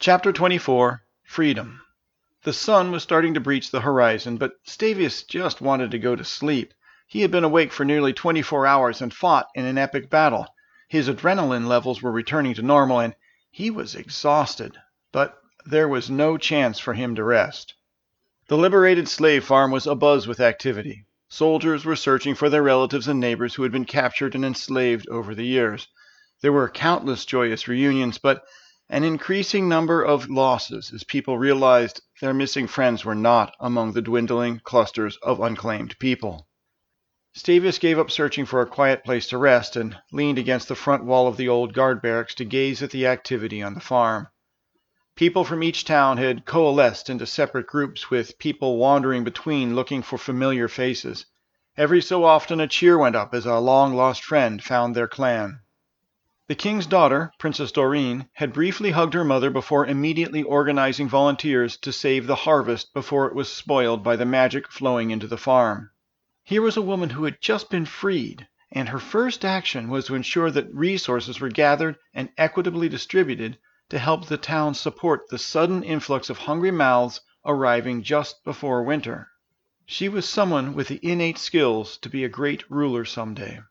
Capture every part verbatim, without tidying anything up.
Chapter twenty-four. Freedom. The sun was starting to breach the horizon, but Stavius just wanted to go to sleep. He had been awake for nearly twenty-four hours and fought in an epic battle. His adrenaline levels were returning to normal, and he was exhausted. But there was no chance for him to rest. The liberated slave farm was abuzz with activity. Soldiers were searching for their relatives and neighbors who had been captured and enslaved over the years. There were countless joyous reunions, but an increasing number of losses as people realized their missing friends were not among the dwindling clusters of unclaimed people. Stavius gave up searching for a quiet place to rest and leaned against the front wall of the old guard barracks to gaze at the activity on the farm. People from each town had coalesced into separate groups, with people wandering between looking for familiar faces. Every so often a cheer went up as a long-lost friend found their clan. The king's daughter, Princess Doreen, had briefly hugged her mother before immediately organizing volunteers to save the harvest before it was spoiled by the magic flowing into the farm. Here was a woman who had just been freed, and her first action was to ensure that resources were gathered and equitably distributed to help the town support the sudden influx of hungry mouths arriving just before winter. She was someone with the innate skills to be a great ruler someday.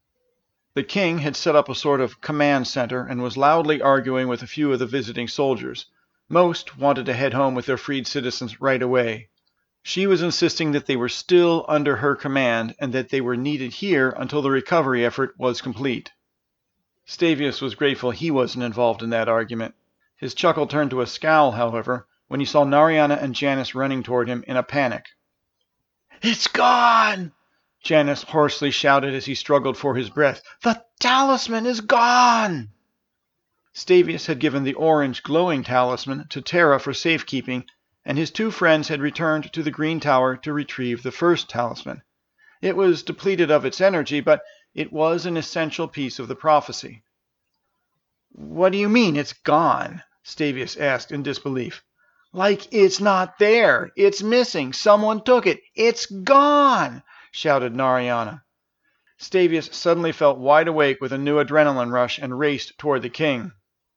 The king had set up a sort of command center and was loudly arguing with a few of the visiting soldiers. Most wanted to head home with their freed citizens right away. She was insisting that they were still under her command and that they were needed here until the recovery effort was complete. Stavius was grateful he wasn't involved in that argument. His chuckle turned to a scowl, however, when he saw Nariana and Janice running toward him in a panic. "It's gone!" Janice hoarsely shouted as he struggled for his breath. "The talisman is gone!" Stavius had given the orange glowing talisman to Terra for safekeeping, and his two friends had returned to the Green Tower to retrieve the first talisman. It was depleted of its energy, but it was an essential piece of the prophecy. "What do you mean, it's gone?" Stavius asked in disbelief. "Like it's not there. It's missing. Someone took it. It's gone!" shouted Nariana. Stavius suddenly felt wide awake with a new adrenaline rush and raced toward the king.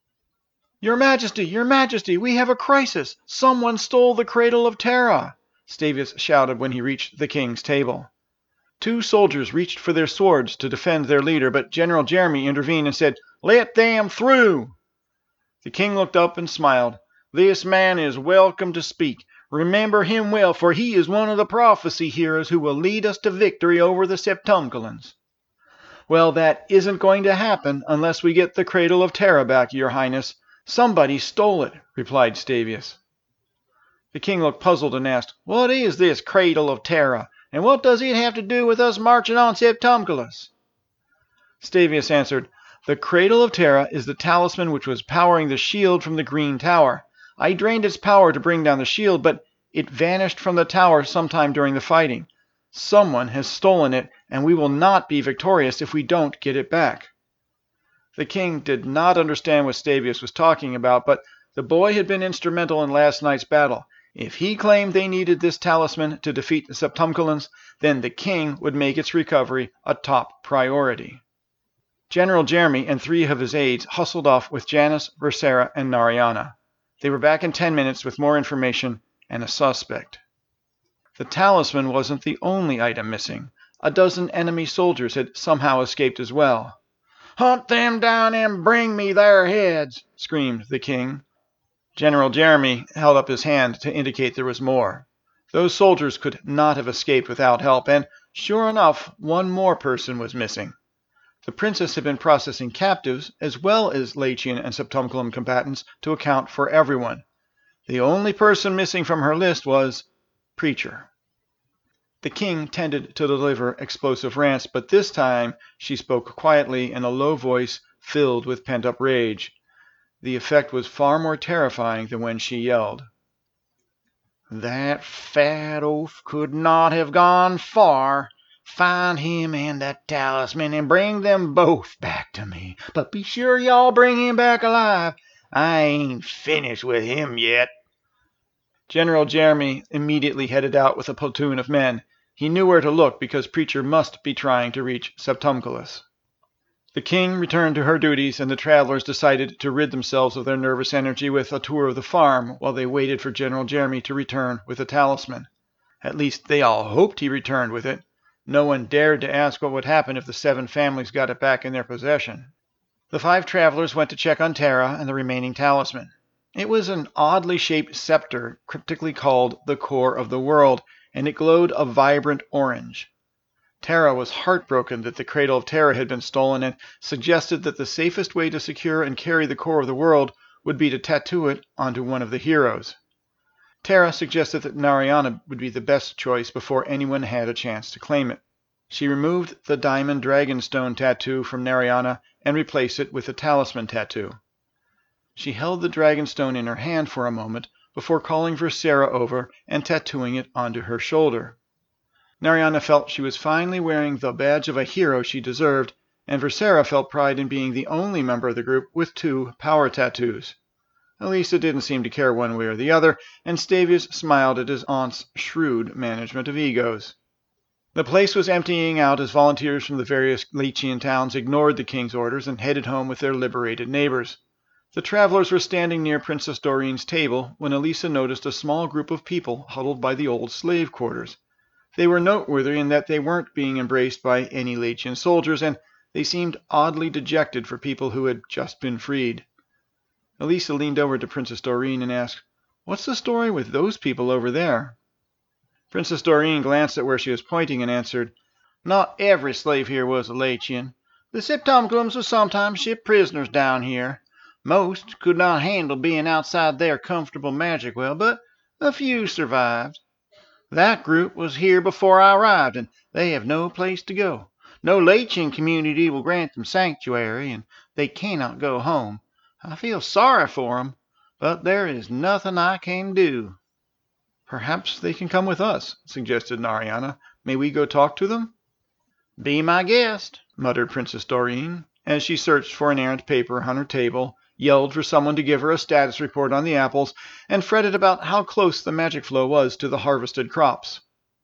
"Your Majesty, Your Majesty, we have a crisis! Someone stole the Cradle of Terra!" Stavius shouted when he reached the king's table. Two soldiers reached for their swords to defend their leader, but General Jeremy intervened and said, "Let them through!" The king looked up and smiled. "This man is welcome to speak. Remember him well, for he is one of the prophecy heroes who will lead us to victory over the Septumculans." "Well, that isn't going to happen unless we get the Cradle of Terra back, Your Highness. Somebody stole it," replied Stavius. The king looked puzzled and asked, "What is this Cradle of Terra, and what does it have to do with us marching on Septumculus?" Stavius answered, "The Cradle of Terra is the talisman which was powering the shield from the Green Tower. I drained its power to bring down the shield, but it vanished from the tower sometime during the fighting. Someone has stolen it, and we will not be victorious if we don't get it back." The king did not understand what Stavius was talking about, but the boy had been instrumental in last night's battle. If he claimed they needed this talisman to defeat the Septumculans, then the king would make its recovery a top priority. General Jeremy and three of his aides hustled off with Janice, Versera, and Nariana. They were back in ten minutes with more information and a suspect. The talisman wasn't the only item missing. A dozen enemy soldiers had somehow escaped as well. "Hunt them down and bring me their heads!" screamed the king. General Jeremy held up his hand to indicate there was more. Those soldiers could not have escaped without help, and sure enough, one more person was missing. The princess had been processing captives as well as Latian and Septumculum combatants to account for everyone. The only person missing from her list was Preacher. The king tended to deliver explosive rants, but this time she spoke quietly in a low voice filled with pent-up rage. The effect was far more terrifying than when she yelled. "That fat oaf could not have gone far. Find him and the talisman and bring them both back to me. But be sure y'all bring him back alive. I ain't finished with him yet." General Jeremy immediately headed out with a platoon of men. He knew where to look because Preacher must be trying to reach Septumculus. The king returned to her duties, and the travelers decided to rid themselves of their nervous energy with a tour of the farm while they waited for General Jeremy to return with the talisman. At least they all hoped he returned with it. No one dared to ask what would happen if the seven families got it back in their possession. The five travelers went to check on Tara and the remaining talisman. It was an oddly shaped scepter, cryptically called the Core of the World, and it glowed a vibrant orange. Tara was heartbroken that the Cradle of Terror had been stolen and suggested that the safest way to secure and carry the Core of the World would be to tattoo it onto one of the heroes. Tara suggested that Narayana would be the best choice before anyone had a chance to claim it. She removed the diamond dragonstone tattoo from Narayana and replaced it with a talisman tattoo. She held the dragonstone in her hand for a moment before calling Versera over and tattooing it onto her shoulder. Narayana felt she was finally wearing the badge of a hero she deserved, and Versera felt pride in being the only member of the group with two power tattoos. Elisa didn't seem to care one way or the other, and Stavius smiled at his aunt's shrewd management of egos. The place was emptying out as volunteers from the various Lechian towns ignored the king's orders and headed home with their liberated neighbors. The travelers were standing near Princess Doreen's table when Elisa noticed a small group of people huddled by the old slave quarters. They were noteworthy in that they weren't being embraced by any Lechian soldiers, and they seemed oddly dejected for people who had just been freed. Elisa leaned over to Princess Doreen and asked, "What's the story with those people over there?" Princess Doreen glanced at where she was pointing and answered, "Not every slave here was a Lechian. The Septumculums would sometimes ship prisoners down here. Most could not handle being outside their comfortable magic well, but a few survived. That group was here before I arrived, and they have no place to go. No Lechian community will grant them sanctuary, and they cannot go home. I feel sorry for them, but there is nothing I can do." "Perhaps they can come with us," suggested Narayana. "May we go talk to them?" "Be my guest," muttered Princess Doreen, as she searched for an errant paper on her table, yelled for someone to give her a status report on the apples, and fretted about how close the magic flow was to the harvested crops.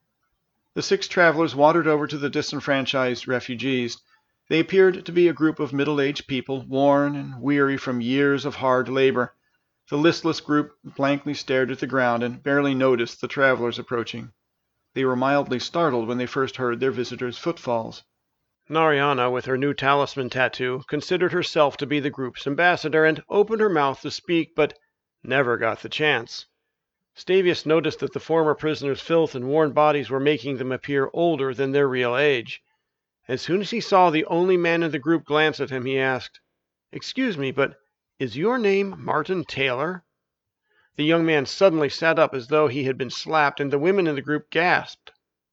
The six travelers wandered over to the disenfranchised refugees. They appeared to be a group of middle-aged people, worn and weary from years of hard labor. The listless group blankly stared at the ground and barely noticed the travelers approaching. They were mildly startled when they first heard their visitors' footfalls. Narayana, with her new talisman tattoo, considered herself to be the group's ambassador and opened her mouth to speak, but never got the chance. Stavius noticed that the former prisoners' filth and worn bodies were making them appear older than their real age. As soon as he saw the only man in the group glance at him, he asked, "Excuse me, but is your name Martin Taylor?" The young man suddenly sat up as though he had been slapped, and the women in the group gasped.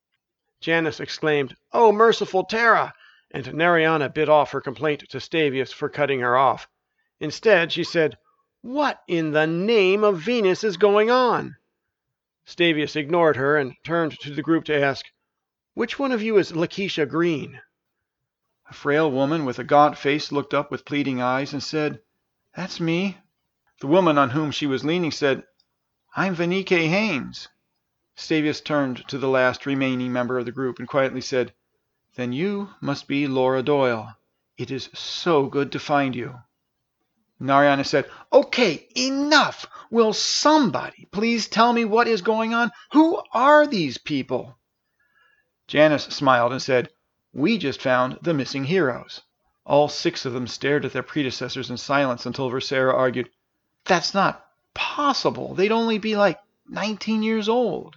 Janice exclaimed, "Oh, merciful Tara!" and Narayana bit off her complaint to Stavius for cutting her off. Instead, she said, "What in the name of Venus is going on?" Stavius ignored her and turned to the group to ask, "Which one of you is Lakeisha Green?" A frail woman with a gaunt face looked up with pleading eyes and said, "That's me." The woman on whom she was leaning said, "I'm Vanike Haynes." Stavius turned to the last remaining member of the group and quietly said, "Then you must be Laura Doyle. It is so good to find you." Narayana said, "Okay, enough! Will somebody please tell me what is going on? Who are these people?" Janice smiled and said, "We just found the missing heroes." All six of them stared at their predecessors in silence until Versera argued, "That's not possible. They'd only be like nineteen years old."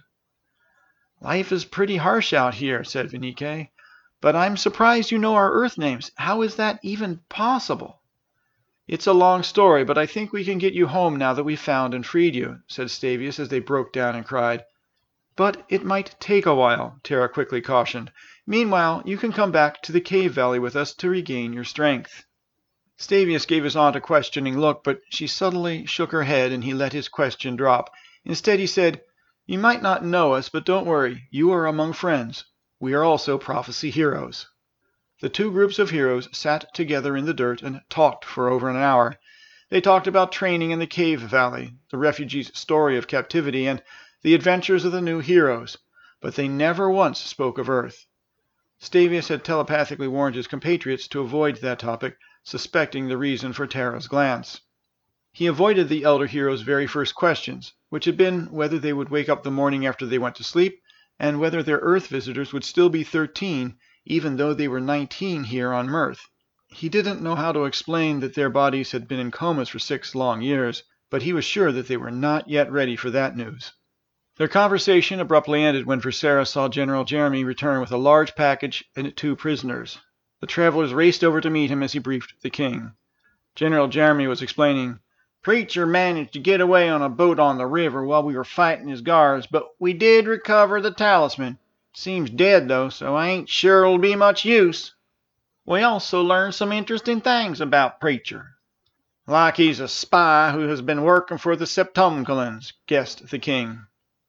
"Life is pretty harsh out here," said Vanike, "but I'm surprised you know our Earth names. How is that even possible?" "It's a long story, but I think we can get you home now that we've found and freed you," said Stavius as they broke down and cried. "But it might take a while," Tara quickly cautioned. "Meanwhile, you can come back to the cave valley with us to regain your strength." Stavius gave his aunt a questioning look, but she subtly shook her head and he let his question drop. Instead he said, "You might not know us, but don't worry. You are among friends. We are also prophecy heroes." The two groups of heroes sat together in the dirt and talked for over an hour. They talked about training in the cave valley, the refugees' story of captivity, and the adventures of the new heroes, but they never once spoke of Earth. Stavius had telepathically warned his compatriots to avoid that topic, suspecting the reason for Tara's glance. He avoided the elder hero's very first questions, which had been whether they would wake up the morning after they went to sleep, and whether their Earth visitors would still be thirteen, even though they were nineteen here on Mirth. He didn't know how to explain that their bodies had been in comas for six long years, but he was sure that they were not yet ready for that news. Their conversation abruptly ended when Versera saw General Jeremy return with a large package and two prisoners. The travelers raced over to meet him as he briefed the king. General Jeremy was explaining, "Preacher managed to get away on a boat on the river while we were fighting his guards, but we did recover the talisman. It seems dead, though, so I ain't sure it'll be much use. We also learned some interesting things about Preacher. Like he's a spy who has been working for the Septumculans," guessed the king.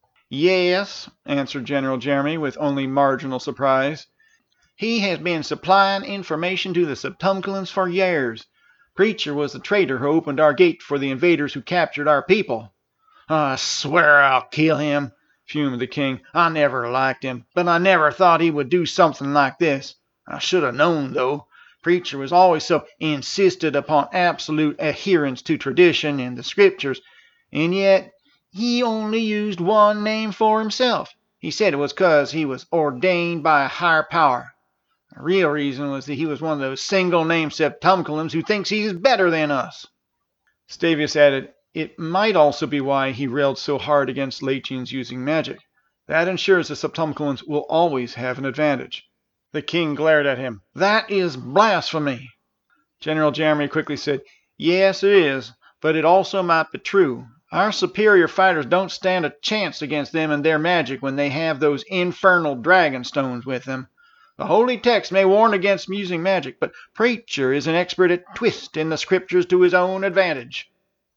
"Yes," answered General Jeremy with only marginal surprise. "He has been supplying information to the Septumculans for years. Preacher was the traitor who opened our gate for the invaders who captured our people." "I swear I'll kill him," fumed the king. "I never liked him, but I never thought he would do something like this. I should have known, though. Preacher was always so insisted upon absolute adherence to tradition and the scriptures, and yet he only used one name for himself. He said it was 'cause he was ordained by a higher power. The real reason was that he was one of those single-name Septumculans who thinks he's better than us." Stavius added, "It might also be why he railed so hard against Latians using magic. That ensures the Septumculans will always have an advantage." The king glared at him. "That is blasphemy." General Jeremy quickly said, "Yes, it is, but it also might be true. Our superior fighters don't stand a chance against them and their magic when they have those infernal dragon stones with them. The holy text may warn against using magic, but Preacher is an expert at twisting the scriptures to his own advantage."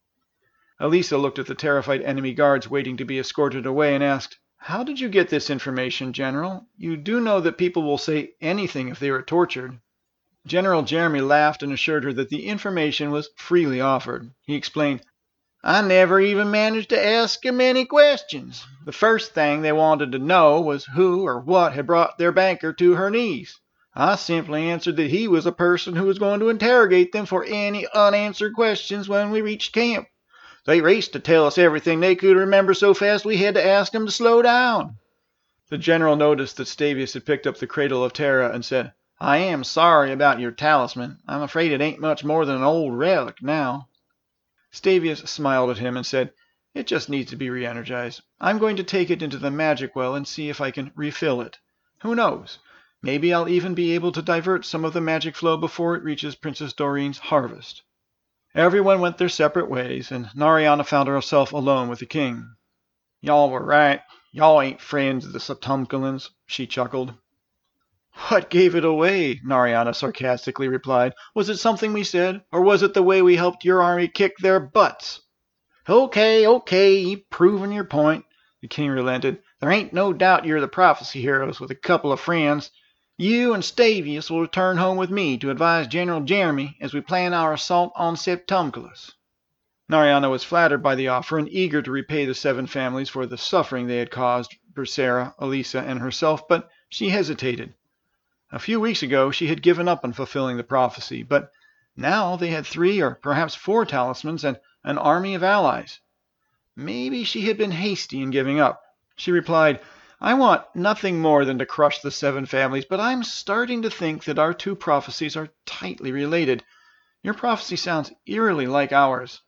Elisa looked at the terrified enemy guards waiting to be escorted away and asked, "How did you get this information, General? You do know that people will say anything if they are tortured." General Jeremy laughed and assured her that the information was freely offered. He explained, "I never even managed to ask him any questions. The first thing they wanted to know was who or what had brought their banker to her knees. I simply answered that he was a person who was going to interrogate them for any unanswered questions when we reached camp. They raced to tell us everything they could remember so fast we had to ask them to slow down." The general noticed that Stavius had picked up the cradle of Tara and said, "I am sorry about your talisman. I'm afraid it ain't much more than an old relic now." Stavius smiled at him and said, "It just needs to be re-energized. I'm going to take it into the magic well and see if I can refill it. Who knows? Maybe I'll even be able to divert some of the magic flow before it reaches Princess Doreen's harvest." Everyone went their separate ways, and Nariana found herself alone with the king. "Y'all were right. Y'all ain't friends of the Septumculans," she chuckled. "What gave it away?" Nariana sarcastically replied. "Was it something we said, or was it the way we helped your army kick their butts?" "Okay, okay, you've proven your point," the king relented. "There ain't no doubt you're the prophecy heroes with a couple of friends. You and Stavius will return home with me to advise General Jeremy as we plan our assault on Septumculus." Nariana was flattered by the offer and eager to repay the seven families for the suffering they had caused Versera, Elisa, and herself, but she hesitated. A few weeks ago she had given up on fulfilling the prophecy, but now they had three or perhaps four talismans and an army of allies. Maybe she had been hasty in giving up. She replied, "I want nothing more than to crush the seven families, but I'm starting to think that our two prophecies are tightly related. Your prophecy sounds eerily like ours.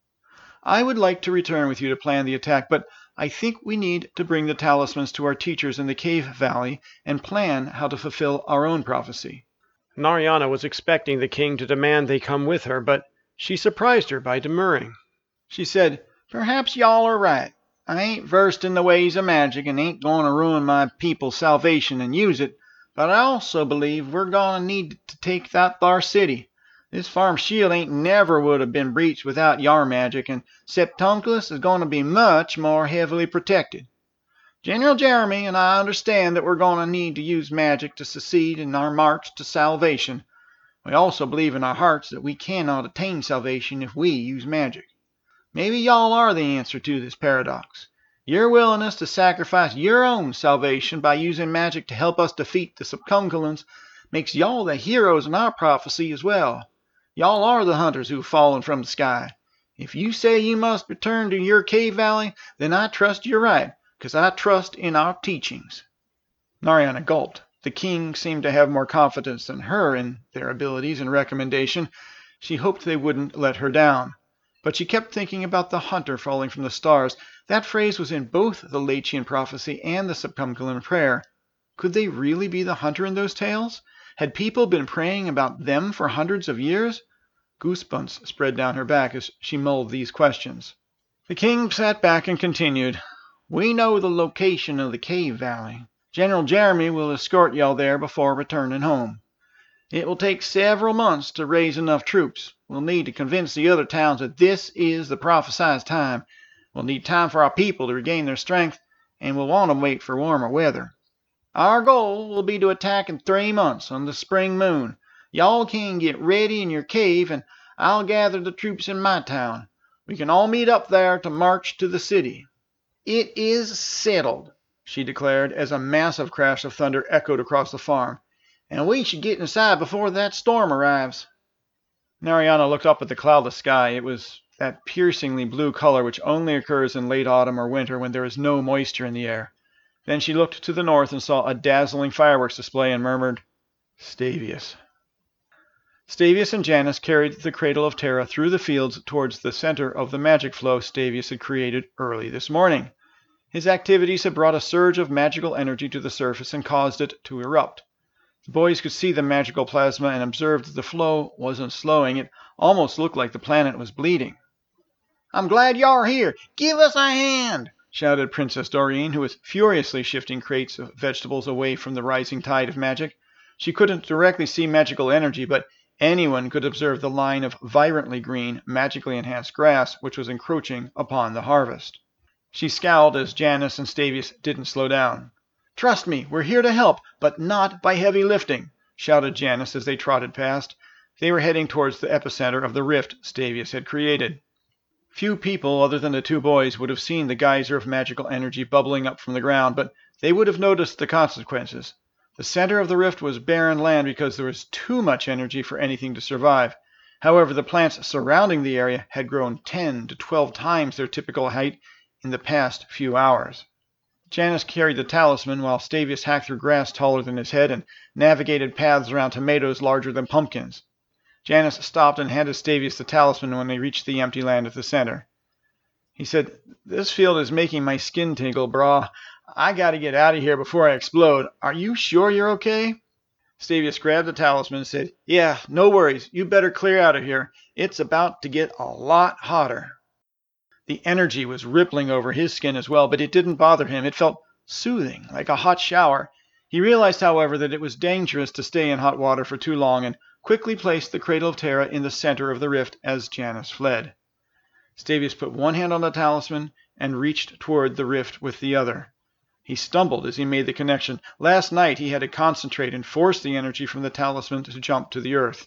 I would like to return with you to plan the attack, but I think we need to bring the talismans to our teachers in the cave valley and plan how to fulfill our own prophecy." Nariana was expecting the king to demand they come with her, but she surprised her by demurring. She said, "Perhaps y'all are right. I ain't versed in the ways of magic and ain't going to ruin my people's salvation and use it, but I also believe we're going to need to take that thar city. This farm shield ain't never would have been breached without yar magic, and Septumculus is going to be much more heavily protected. General Jeremy and I understand that we're going to need to use magic to succeed in our march to salvation. We also believe in our hearts that we cannot attain salvation if we use magic. Maybe y'all are the answer to this paradox. Your willingness to sacrifice your own salvation by using magic to help us defeat the Subcumculans makes y'all the heroes in our prophecy as well. Y'all are the hunters who've fallen from the sky. If you say you must return to your cave valley, then I trust you're right, because I trust in our teachings." Narayana gulped. The king seemed to have more confidence than her in their abilities and recommendation. She hoped they wouldn't let her down. But she kept thinking about the hunter falling from the stars. That phrase was in both the Lechian prophecy and the Subcumculan prayer. Could they really be the hunter in those tales? Had people been praying about them for hundreds of years? Goosebumps spread down her back as she mulled these questions. The king sat back and continued, "We know the location of the cave valley. General Jeremy will escort y'all there before returning home. It will take several months to raise enough troops. We'll need to convince the other towns that this is the prophesied time. We'll need time for our people to regain their strength, and we'll want to wait for warmer weather. Our goal will be to attack in three months on the spring moon. Y'all can get ready in your cave, and I'll gather the troops in my town. We can all meet up there to march to the city." "It is settled," she declared as a massive crash of thunder echoed across the farm. "And we should get inside before that storm arrives." Narayana looked up at the cloudless sky. It was that piercingly blue color which only occurs in late autumn or winter when there is no moisture in the air. Then she looked to the north and saw a dazzling fireworks display and murmured, "Stavius." Stavius and Janus carried the Cradle of Terra through the fields towards the center of the magic flow Stavius had created early this morning. His activities had brought a surge of magical energy to the surface and caused it to erupt. The boys could see the magical plasma and observed that the flow wasn't slowing. It almost looked like the planet was bleeding. "I'm glad you're here. Give us a hand," shouted Princess Doreen, who was furiously shifting crates of vegetables away from the rising tide of magic. She couldn't directly see magical energy, but anyone could observe the line of vibrantly green, magically enhanced grass which was encroaching upon the harvest. She scowled as Janus and Stavius didn't slow down. "Trust me, we're here to help, but not by heavy lifting," shouted Janus as they trotted past. They were heading towards the epicenter of the rift Stavius had created. Few people other than the two boys would have seen the geyser of magical energy bubbling up from the ground, but they would have noticed the consequences. The center of the rift was barren land because there was too much energy for anything to survive. However, the plants surrounding the area had grown ten to twelve times their typical height in the past few hours. Janus carried the talisman while Stavius hacked through grass taller than his head and navigated paths around tomatoes larger than pumpkins. Janus stopped and handed Stavius the talisman when they reached the empty land at the center. He said, "This field is making my skin tingle, brah. I gotta get out of here before I explode. Are you sure you're okay?" Stavius grabbed the talisman and said, "Yeah, no worries. You better clear out of here. It's about to get a lot hotter." The energy was rippling over his skin as well, but it didn't bother him. It felt soothing, like a hot shower. He realized, however, that it was dangerous to stay in hot water for too long and quickly placed the Cradle of Terra in the center of the rift as Janus fled. Stavius put one hand on the talisman and reached toward the rift with the other. He stumbled as he made the connection. Last night he had to concentrate and force the energy from the talisman to jump to the earth.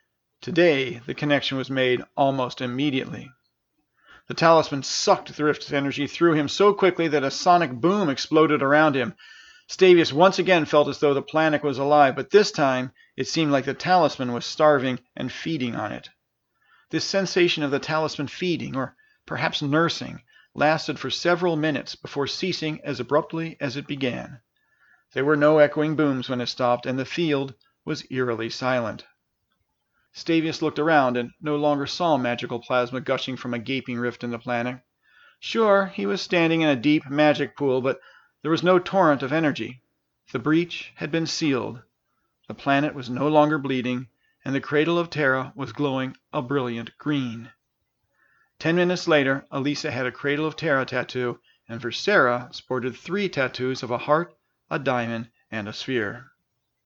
Today the connection was made almost immediately. The talisman sucked the rift's energy through him so quickly that a sonic boom exploded around him. Stavius once again felt as though the planet was alive, but this time it seemed like the talisman was starving and feeding on it. This sensation of the talisman feeding, or perhaps nursing, lasted for several minutes before ceasing as abruptly as it began. There were no echoing booms when it stopped, and the field was eerily silent. Stavius looked around and no longer saw magical plasma gushing from a gaping rift in the planet. Sure, he was standing in a deep magic pool, but there was no torrent of energy. The breach had been sealed. The planet was no longer bleeding, and the Cradle of Terra was glowing a brilliant green. Ten minutes later, Elisa had a Cradle of Terra tattoo, and for Sarah sported three tattoos of a heart, a diamond, and a sphere.